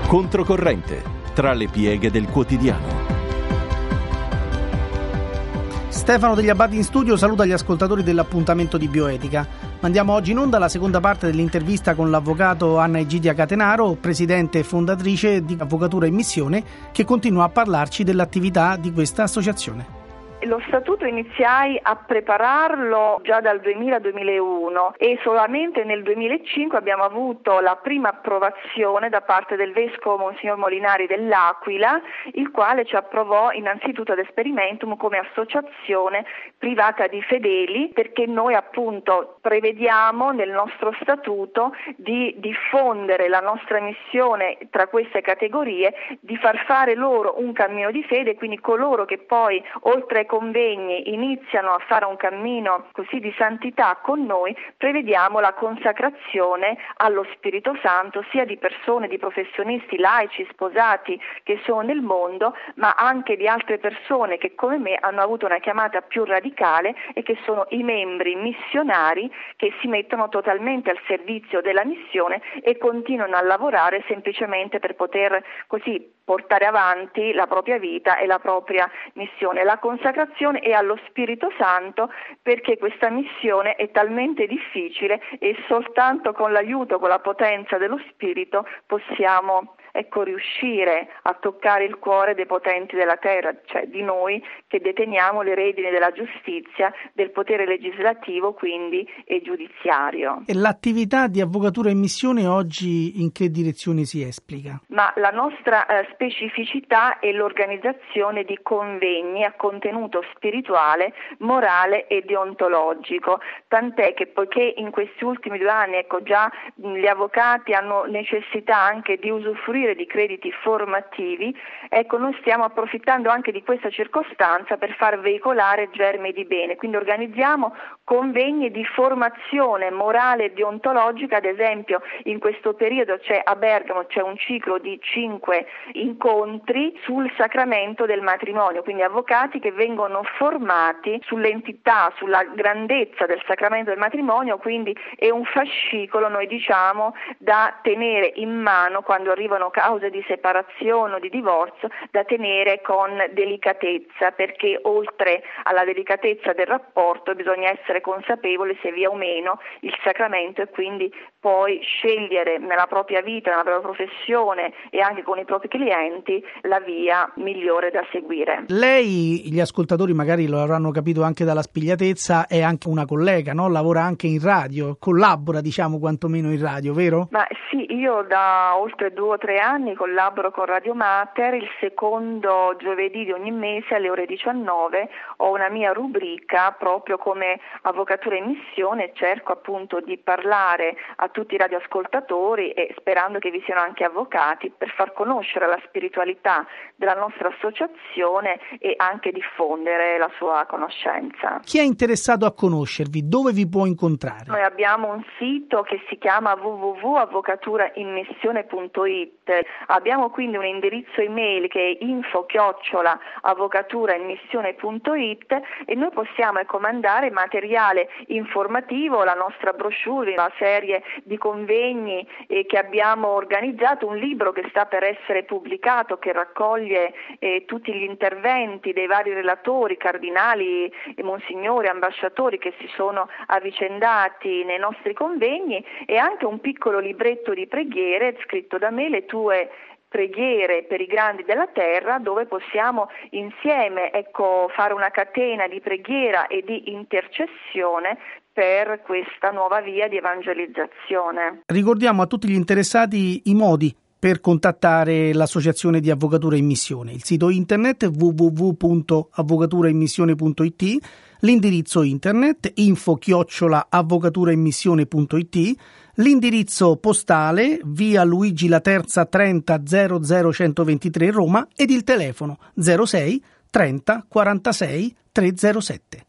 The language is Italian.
Controcorrente, tra le pieghe del quotidiano. Stefano Degli Abbati in studio saluta gli ascoltatori dell'appuntamento di Bioetica. Mandiamo oggi in onda la seconda parte dell'intervista con l'avvocato Anna Egidia Catenaro, presidente e fondatrice di Avvocatura in Missione, che continua a parlarci dell'attività di questa associazione. Lo statuto iniziai a prepararlo già dal 2000-2001 e solamente nel 2005 abbiamo avuto la prima approvazione da parte del vescovo Monsignor Molinari dell'Aquila, il quale ci approvò innanzitutto ad Experimentum come associazione privata di fedeli, perché noi appunto prevediamo nel nostro statuto di diffondere la nostra missione tra queste categorie, di far fare loro un cammino di fede, quindi coloro che poi oltre ai convegni iniziano a fare un cammino così di santità con noi, prevediamo la consacrazione allo Spirito Santo sia di persone, di professionisti, laici, sposati che sono nel mondo, ma anche di altre persone che come me hanno avuto una chiamata più radicale e che sono i membri missionari che si mettono totalmente al servizio della missione e continuano a lavorare semplicemente per poter così portare avanti la propria vita e la propria missione. La consacrazione è allo Spirito Santo, perché questa missione è talmente difficile e soltanto con l'aiuto, con la potenza dello Spirito possiamo riuscire a toccare il cuore dei potenti della terra, cioè di noi che deteniamo le redini della giustizia, del potere legislativo quindi e giudiziario. E l'attività di Avvocatura in Missione oggi in che direzione si esplica? Ma la nostra specificità è l'organizzazione di convegni a contenuto spirituale, morale e deontologico, tant'è che poiché in questi ultimi 2 anni già gli avvocati hanno necessità anche di usufruire di crediti formativi, noi stiamo approfittando anche di questa circostanza per far veicolare germi di bene, quindi organizziamo convegni di formazione morale e deontologica. Ad esempio in questo periodo a Bergamo c'è un ciclo di 5 incontri sul sacramento del matrimonio, quindi avvocati che vengono formati sull'entità, sulla grandezza del sacramento del matrimonio, quindi è un fascicolo, noi diciamo, da tenere in mano quando arrivano cause di separazione o di divorzio, da tenere con delicatezza, perché oltre alla delicatezza del rapporto bisogna essere consapevoli se vi è o meno il sacramento e quindi poi scegliere nella propria vita, nella propria professione e anche con i propri clienti la via migliore da seguire. Lei, gli ascoltatori magari lo avranno capito anche dalla spigliatezza, è anche una collega, no? Lavora anche in radio, collabora quantomeno in radio, vero? Ma sì, io da oltre 2 o 3 anni collaboro con Radio Mater. Il secondo giovedì di ogni mese alle ore 19 ho una mia rubrica proprio come Avvocatura in Missione, cerco appunto di parlare a tutti i radioascoltatori e sperando che vi siano anche avvocati per far conoscere la spiritualità della nostra associazione e anche diffondere la sua conoscenza. Chi è interessato a conoscervi, dove vi può incontrare? Noi abbiamo un sito che si chiama www.avvocaturainmissione.it. Abbiamo quindi un indirizzo email che è info@avvocaturainmissione.it e noi possiamo mandare materiale informativo, la nostra brochure, la serie di convegni che abbiamo organizzato, un libro che sta per essere pubblicato che raccoglie tutti gli interventi dei vari relatori, cardinali, monsignori, ambasciatori che si sono avvicendati nei nostri convegni, e anche un piccolo libretto di preghiere scritto da me, le tue preghiere per i grandi della terra, dove possiamo insieme fare una catena di preghiera e di intercessione per questa nuova via di evangelizzazione. Ricordiamo a tutti gli interessati i modi per contattare l'associazione di Avvocatura in Missione: il sito internet www.avvocaturainmissione.it, l'indirizzo internet info@avvocaturainmissione.it, l'indirizzo postale via Luigi La Terza 30 00123 Roma ed il telefono 06 30 46 307.